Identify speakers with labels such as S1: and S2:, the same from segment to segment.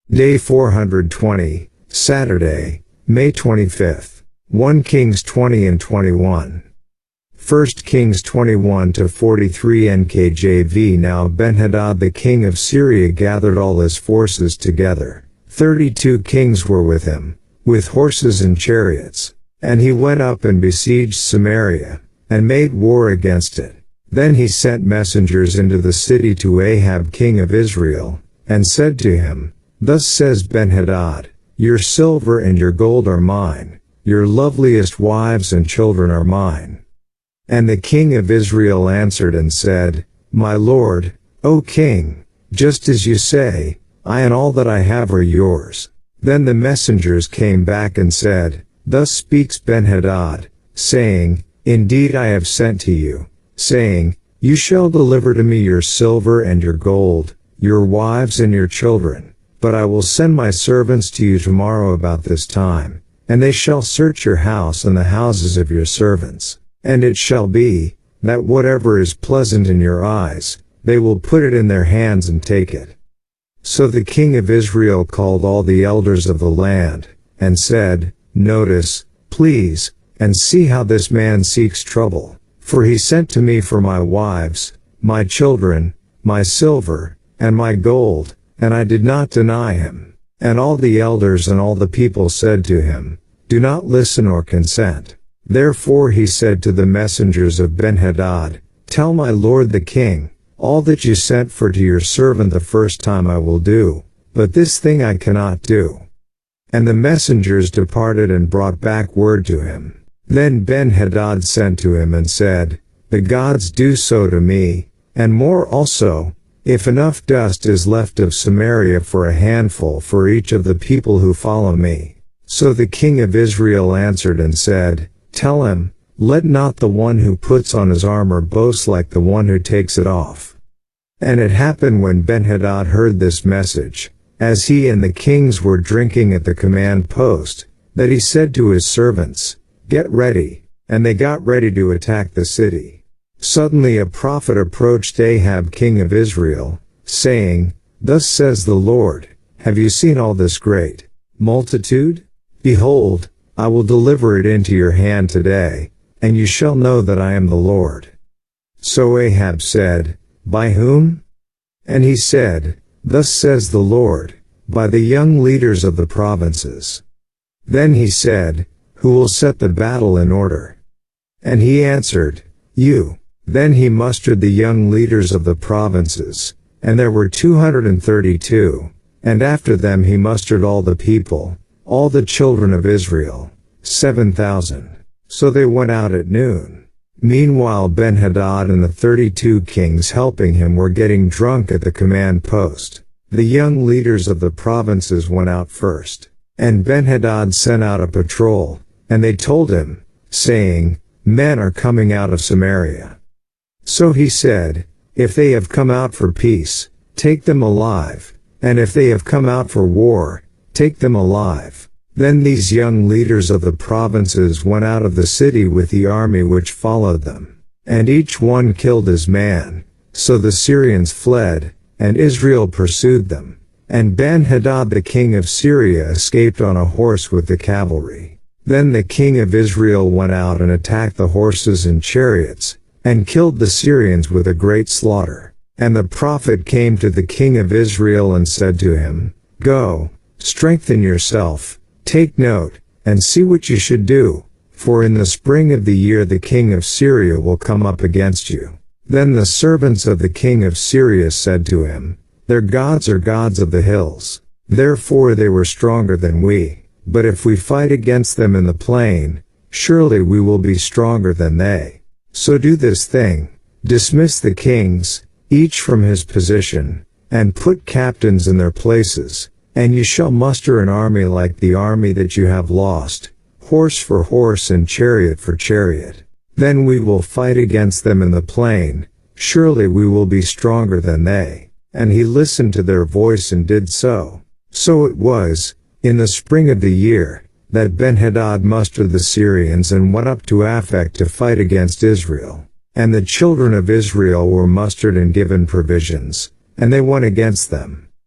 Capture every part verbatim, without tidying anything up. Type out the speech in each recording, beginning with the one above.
S1: Day four hundred twenty, Saturday, May twenty-fifth. First Kings twenty and twenty-one. First Kings twenty-one to forty-three N K J V. Now Benhadad the king of Syria gathered all his forces together. Thirty-two kings were with him, with horses and chariots. And he went up and besieged Samaria, and made war against it. Then he sent messengers into the city to Ahab king of Israel, and said to him, Thus says Benhadad, Your silver and your gold are mine, your loveliest wives and children are mine. And the king of Israel answered and said, My lord, O king, just as you say, I and all that I have are yours. Then the messengers came back and said, Thus speaks Benhadad, saying, Indeed I have sent to you, saying, You shall deliver to me your silver and your gold, your wives and your children, but I will send my servants to you tomorrow about this time, and they shall search your house and the houses of your servants. And it shall be, that whatever is pleasant in your eyes, they will put it in their hands and take it. So the king of Israel called all the elders of the land, and said, Notice, please, and see how this man seeks trouble. For he sent to me for my wives, my children, my silver, and my gold, and I did not deny him. And all the elders and all the people said to him, Do not listen or consent. Therefore he said to the messengers of Benhadad, Tell my lord the king, all that you sent for to your servant the first time I will do, but this thing I cannot do. And the messengers departed and brought back word to him. Then Benhadad sent to him and said, The gods do so to me, and more also, if enough dust is left of Samaria for a handful for each of the people who follow me. So the king of Israel answered and said, Tell him, let not the one who puts on his armor boast like the one who takes it off. And it happened when Benhadad heard this message, as he and the kings were drinking at the command post, that he said to his servants, Get ready, and they got ready to attack the city. Suddenly a prophet approached Ahab king of Israel, saying, Thus says the Lord, Have you seen all this great multitude? Behold, I will deliver it into your hand today, and you shall know that I am the Lord. So Ahab said, By whom? And he said, Thus says the Lord, by the young leaders of the provinces. Then he said, Who will set the battle in order? And he answered, You. Then he mustered the young leaders of the provinces, and there were two hundred and thirty-two, and after them he mustered all the people, all the children of Israel, seven thousand. So they went out at noon. Meanwhile Benhadad and the thirty-two kings helping him were getting drunk at the command post. The young leaders of the provinces went out first. And Benhadad sent out a patrol, and they told him, saying, Men are coming out of Samaria. So he said, If they have come out for peace, take them alive, and if they have come out for war, take them alive. Then these young leaders of the provinces went out of the city with the army which followed them, and each one killed his man. So the Syrians fled, and Israel pursued them. And Benhadad the king of Syria escaped on a horse with the cavalry. Then the king of Israel went out and attacked the horses and chariots, and killed the Syrians with a great slaughter. And the prophet came to the king of Israel and said to him, Go, strengthen yourself, take note, and see what you should do, for in the spring of the year the king of Syria will come up against you. Then the servants of the king of Syria said to him, Their gods are gods of the hills, therefore they were stronger than we. But if we fight against them in the plain, surely we will be stronger than they. So do this thing, dismiss the kings, each from his position, and put captains in their places, and you shall muster an army like the army that you have lost, horse for horse and chariot for chariot. Then we will fight against them in the plain, surely we will be stronger than they. And he listened to their voice and did so. So it was, in the spring of the year, that Benhadad mustered the Syrians and went up to Aphek to fight against Israel. And the children of Israel were mustered and given provisions, and they went against them.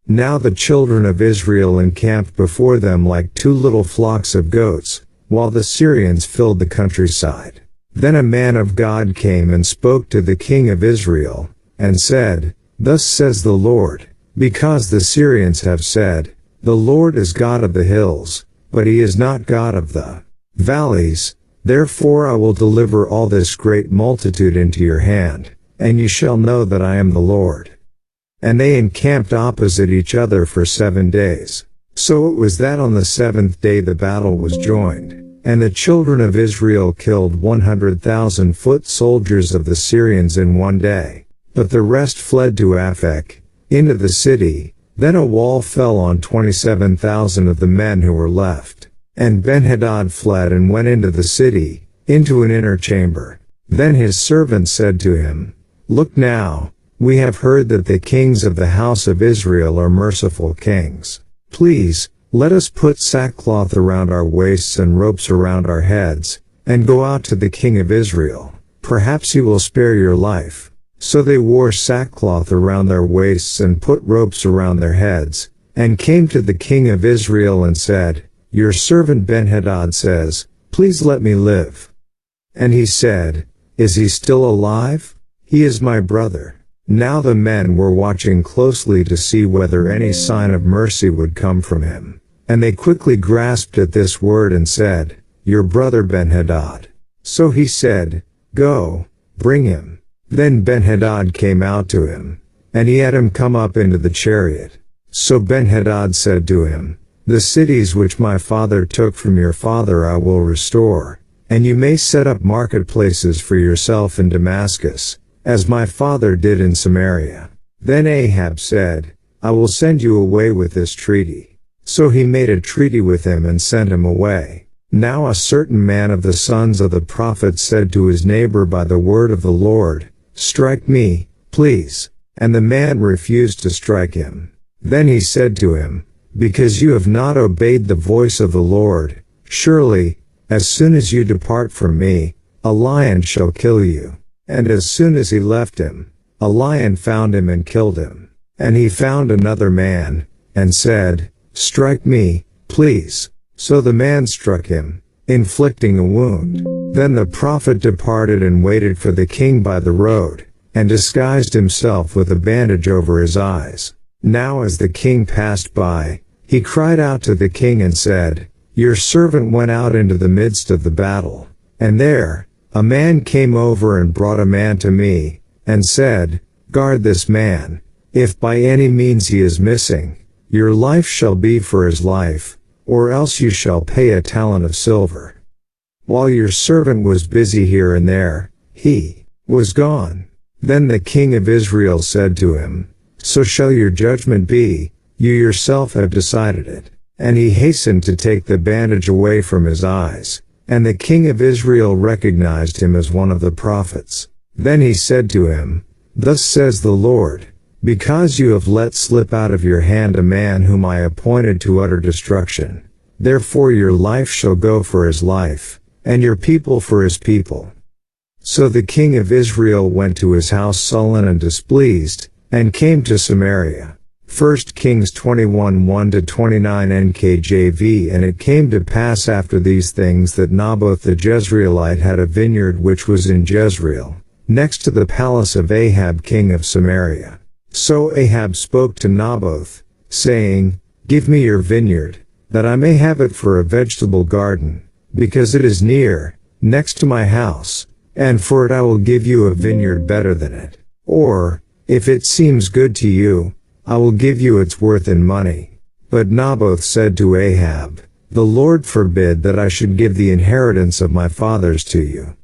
S1: Now the children of Israel encamped before them like two little flocks of goats, while the Syrians filled the countryside. Then a man of God came and spoke to the king of Israel, and said, Thus says the Lord, because the Syrians have said, The Lord is God of the hills, but he is not God of the valleys, therefore I will deliver all this great multitude into your hand, and you shall know that I am the Lord. And they encamped opposite each other for seven days. So it was that on the seventh day the battle was joined, and the children of Israel killed one hundred thousand foot soldiers of the Syrians in one day. But the rest fled to Aphek, into the city. Then a wall fell on twenty-seven thousand of the men who were left. And Benhadad fled and went into the city, into an inner chamber. Then his servant said to him, Look now, we have heard that the kings of the house of Israel are merciful kings. Please, let us put sackcloth around our waists and ropes around our heads, and go out to the king of Israel. Perhaps he will spare your life. So they wore sackcloth around their waists and put ropes around their heads, and came to the king of Israel and said, Your servant Benhadad says, Please let me live. And he said, Is he still alive? He is my brother. Now the men were watching closely to see whether any sign of mercy would come from him. And they quickly grasped at this word and said, Your brother Benhadad. So he said, Go, bring him. Then Benhadad came out to him, and he had him come up into the chariot. So Benhadad said to him, The cities which my father took from your father I will restore, and you may set up marketplaces for yourself in Damascus, as my father did in Samaria. Then Ahab said, I will send you away with this treaty. So he made a treaty with him and sent him away. Now a certain man of the sons of the prophets said to his neighbor by the word of the Lord, Strike me, please. And the man refused to strike him. Then he said to him, Because you have not obeyed the voice of the Lord, surely, as soon as you depart from me, a lion shall kill you. And as soon as he left him, a lion found him and killed him. And he found another man, and said, Strike me, please. So the man struck him, inflicting a wound. Then the prophet departed and waited for the king by the road, and disguised himself with a bandage over his eyes. Now as the king passed by, he cried out to the king and said, Your servant went out into the midst of the battle, and there, a man came over and brought a man to me, and said, Guard this man. If by any means he is missing, your life shall be for his life, or else you shall pay a talent of silver. While your servant was busy here and there, he was gone. Then the king of Israel said to him, So shall your judgment be, you yourself have decided it. And he hastened to take the bandage away from his eyes. And the king of Israel recognized him as one of the prophets. Then he said to him, Thus says the Lord, Because you have let slip out of your hand a man whom I appointed to utter destruction, therefore your life shall go for his life, and your people for his people. So the king of Israel went to his house sullen and displeased, and came to Samaria. First Kings twenty-one one to twenty-nine N K J V. And it came to pass after these things that Naboth the Jezreelite had a vineyard which was in Jezreel, next to the palace of Ahab king of Samaria. So Ahab spoke to Naboth, saying, Give me your vineyard, that I may have it for a vegetable garden, because it is near, next to my house, and for it I will give you a vineyard better than it. Or, if it seems good to you, I will give you its worth in money. But Naboth said to Ahab, The Lord forbid that I should give the inheritance of my fathers to you.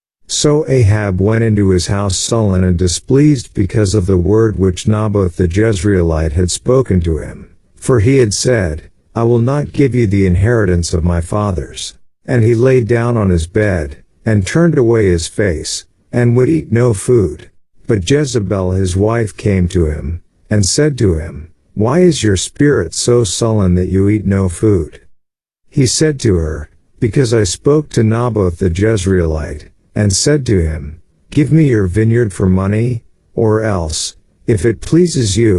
S1: So Ahab went into his house sullen and displeased because of the word which Naboth the Jezreelite had spoken to him. For he had said, I will not give you the inheritance of my fathers. And he lay down on his bed, and turned away his face, and would eat no food. But Jezebel his wife came to him, and said to him, Why is your spirit so sullen that you eat no food? He said to her, Because I spoke to Naboth the Jezreelite, and said to him, Give me your vineyard for money, or else, if it pleases you,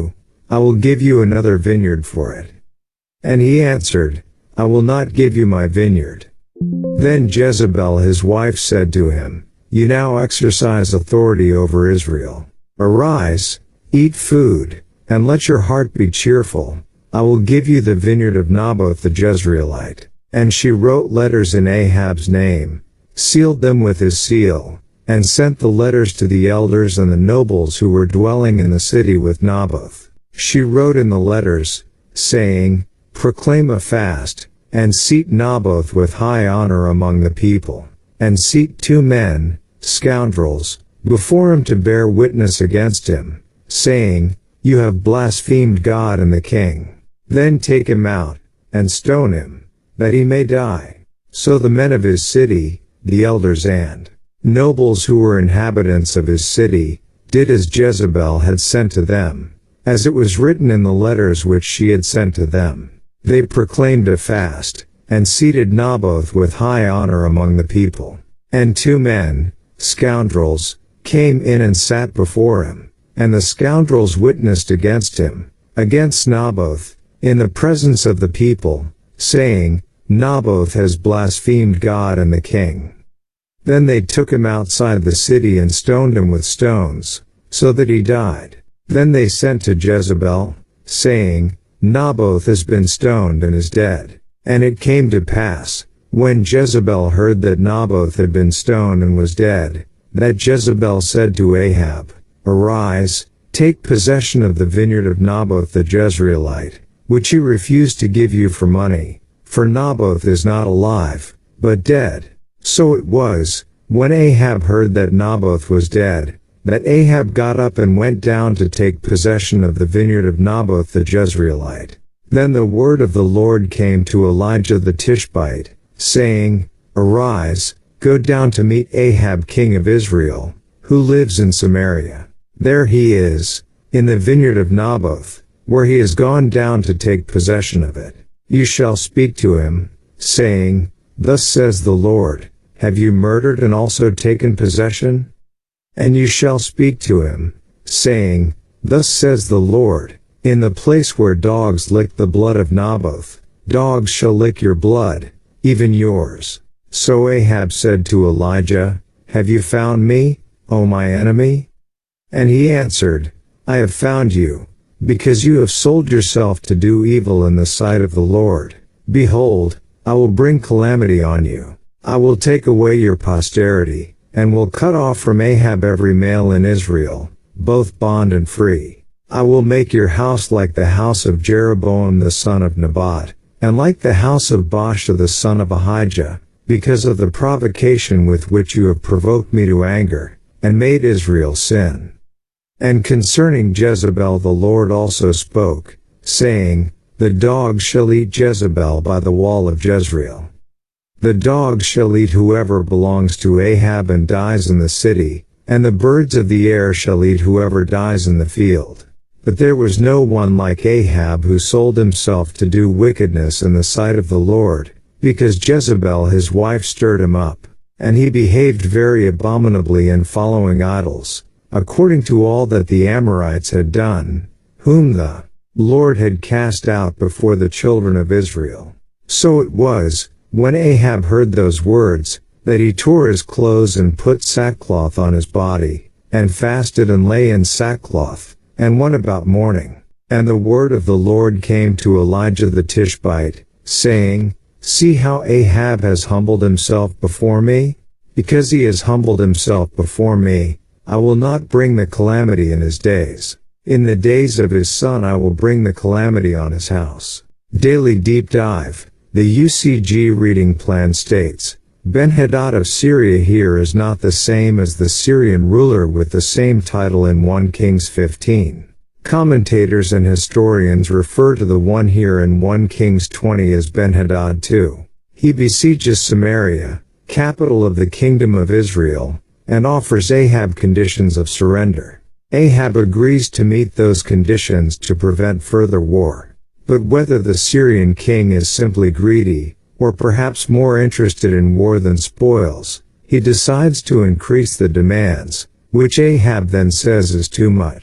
S1: I will give you another vineyard for it. And he answered, I will not give you my vineyard. Then Jezebel his wife said to him, You now exercise authority over Israel. Arise, eat food, and let your heart be cheerful. I will give you the vineyard of Naboth the Jezreelite. And she wrote letters in Ahab's name, sealed them with his seal, and sent the letters to the elders and the nobles who were dwelling in the city with Naboth. She wrote in the letters, saying, Proclaim a fast, and seat Naboth with high honor among the people, and seat two men, scoundrels, before him to bear witness against him, saying, You have blasphemed God and the king. Then take him out, and stone him, that he may die. So the men of his city, the elders and nobles who were inhabitants of his city, did as Jezebel had sent to them, as it was written in the letters which she had sent to them. They proclaimed a fast, and seated Naboth with high honor among the people. And two men, scoundrels, came in and sat before him, and the scoundrels witnessed against him, against Naboth, in the presence of the people, saying, Naboth has blasphemed God and the king. Then they took him outside the city and stoned him with stones, so that he died. Then they sent to Jezebel, saying, Naboth has been stoned and is dead. And it came to pass, when Jezebel heard that Naboth had been stoned and was dead, that Jezebel said to Ahab, Arise, take possession of the vineyard of Naboth the Jezreelite, which he refused to give you for money, for Naboth is not alive, but dead. So it was, when Ahab heard that Naboth was dead, that Ahab got up and went down to take possession of the vineyard of Naboth the Jezreelite. Then the word of the Lord came to Elijah the Tishbite, saying, Arise, go down to meet Ahab king of Israel, who lives in Samaria. There he is, in the vineyard of Naboth, where he has gone down to take possession of it. You shall speak to him, saying, Thus says the Lord, Have you murdered and also taken possession? And you shall speak to him, saying, Thus says the Lord, In the place where dogs lick the blood of Naboth, dogs shall lick your blood, even yours. So Ahab said to Elijah, Have you found me, O my enemy? And he answered, I have found you, because you have sold yourself to do evil in the sight of the Lord. Behold, I will bring calamity on you. I will take away your posterity, and will cut off from Ahab every male in Israel, both bond and free. I will make your house like the house of Jeroboam the son of Nebat, and like the house of Baasha the son of Ahijah, because of the provocation with which you have provoked me to anger, and made Israel sin. And concerning Jezebel the Lord also spoke, saying, The dogs shall eat Jezebel by the wall of Jezreel. The dogs shall eat whoever belongs to Ahab and dies in the city, and the birds of the air shall eat whoever dies in the field. But there was no one like Ahab who sold himself to do wickedness in the sight of the Lord, because Jezebel his wife stirred him up, and he behaved very abominably in following idols, according to all that the Amorites had done, whom the Lord had cast out before the children of Israel. So it was, when Ahab heard those words, that he tore his clothes and put sackcloth on his body, and fasted and lay in sackcloth, and went about mourning. And the word of the Lord came to Elijah the Tishbite, saying, See how Ahab has humbled himself before me? Because he has humbled himself before me, I will not bring the calamity in his days. In the days of his son I will bring the calamity on his house. Daily Deep Dive. The U C G reading plan states, Ben-Hadad of Syria here is not the same as the Syrian ruler with the same title in First Kings fifteen. Commentators and historians refer to the one here in First Kings twenty as Ben-Hadad the Second. He besieges Samaria, capital of the kingdom of Israel, and offers Ahab conditions of surrender. Ahab agrees to meet those conditions to prevent further war. But whether the Syrian king is simply greedy, or perhaps more interested in war than spoils, he decides to increase the demands, which Ahab then says is too much.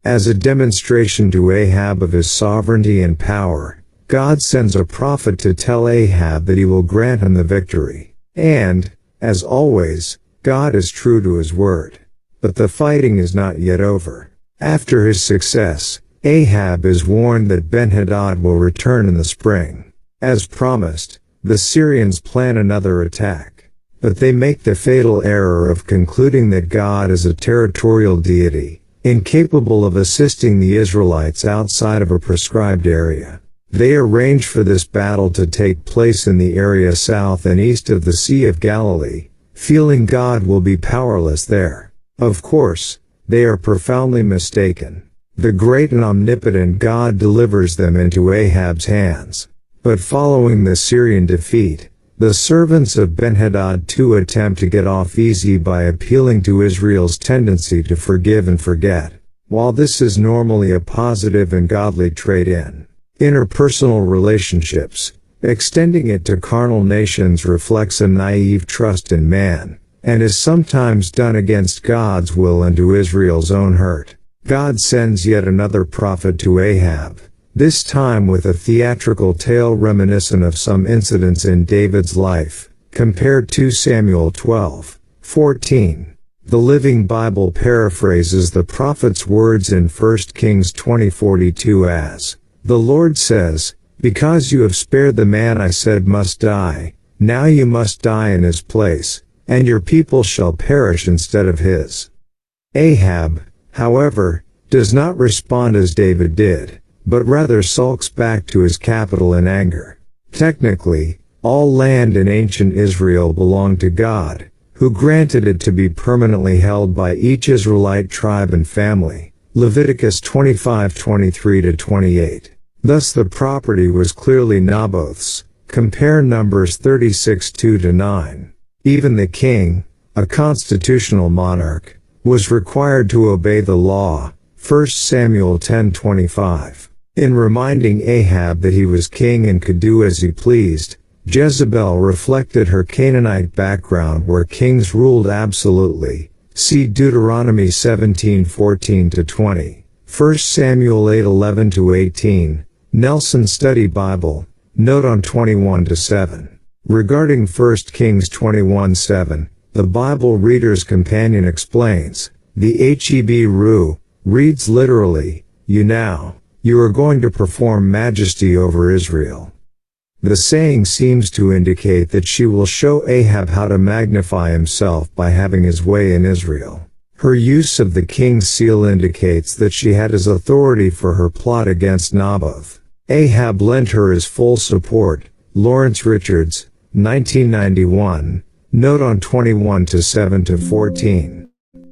S1: As a demonstration to Ahab of his sovereignty and power, God sends a prophet to tell Ahab that he will grant him the victory. And, as always, God is true to his word. But the fighting is not yet over. After his success, Ahab is warned that Ben-Hadad will return in the spring. As promised, the Syrians plan another attack. But they make the fatal error of concluding that God is a territorial deity, incapable of assisting the Israelites outside of a prescribed area. They arrange for this battle to take place in the area south and east of the Sea of Galilee, feeling God will be powerless there. Of course, they are profoundly mistaken. The great and omnipotent God delivers them into Ahab's hands. But following the Syrian defeat, the servants of Ben-Hadad too attempt to get off easy by appealing to Israel's tendency to forgive and forget. While this is normally a positive and godly trait in interpersonal relationships, extending it to carnal nations reflects a naive trust in man, and is sometimes done against God's will and to Israel's own hurt. God sends yet another prophet to Ahab, this time with a theatrical tale reminiscent of some incidents in David's life. Compare Second Samuel twelve fourteen. The Living Bible paraphrases the prophet's words in First Kings twenty forty-two as, "The Lord says, because you have spared the man I said must die, now you must die in his place, and your people shall perish instead of his." Ahab, however, does not respond as David did, but rather sulks back to his capital in anger. Technically, all land in ancient Israel belonged to God, who granted it to be permanently held by each Israelite tribe and family. Leviticus twenty-five twenty-three to twenty-eight. Thus the property was clearly Naboth's. Compare Numbers thirty-six two to nine. Even the king, a constitutional monarch, was required to obey the law. First Samuel ten twenty-five. In reminding Ahab that he was king and could do as he pleased, Jezebel reflected her Canaanite background where kings ruled absolutely. See Deuteronomy seventeen fourteen to twenty. First Samuel eight eleven to eighteen. Nelson Study Bible, note on twenty-one to seven. Regarding First Kings twenty-one seven, the Bible Reader's Companion explains, the Hebrew reads literally, "You now, you are going to perform majesty over Israel." The saying seems to indicate that she will show Ahab how to magnify himself by having his way in Israel. Her use of the king's seal indicates that she had his authority for her plot against Naboth. Ahab lent her his full support. Lawrence Richards, nineteen ninety-one, note on twenty-one to seven to fourteen.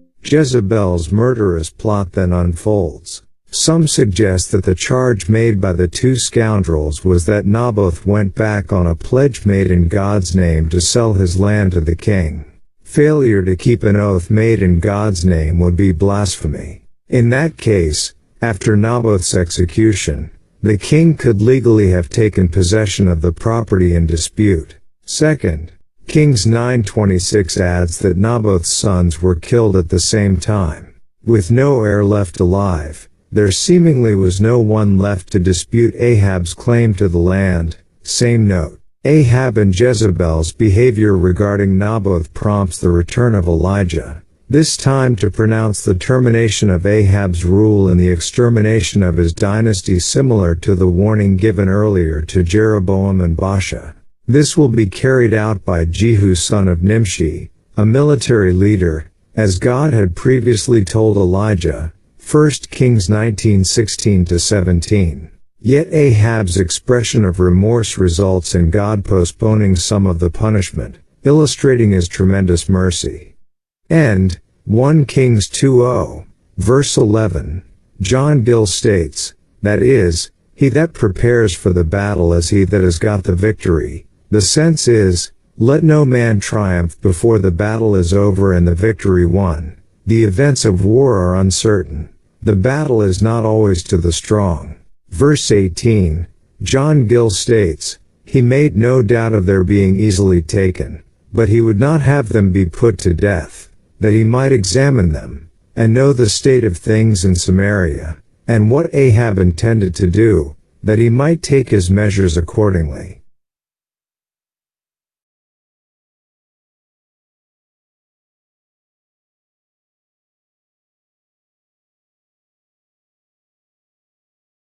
S1: Jezebel's murderous plot then unfolds. Some suggest that the charge made by the two scoundrels was that Naboth went back on a pledge made in God's name to sell his land to the king. Failure to keep an oath made in God's name would be blasphemy. In that case, after Naboth's execution, the king could legally have taken possession of the property in dispute. Second Kings nine twenty-six adds that Naboth's sons were killed at the same time. With no heir left alive, there seemingly was no one left to dispute Ahab's claim to the land. Same note. Ahab and Jezebel's behavior regarding Naboth prompts the return of Elijah, this time to pronounce the termination of Ahab's rule and the extermination of his dynasty, similar to the warning given earlier to Jeroboam and Baasha. This will be carried out by Jehu son of Nimshi, a military leader, as God had previously told Elijah. First Kings nineteen sixteen to seventeen. Yet Ahab's expression of remorse results in God postponing some of the punishment, illustrating his tremendous mercy. And, First Kings twenty, verse eleven, John Gill states, that is, he that prepares for the battle as he that has got the victory. The sense is, let no man triumph before the battle is over and the victory won. The events of war are uncertain. The battle is not always to the strong. Verse eighteen, John Gill states, he made no doubt of their being easily taken, but he would not have them be put to death, that he might examine them, and know the state of things in Samaria, and what Ahab intended to do, that he might take his measures accordingly.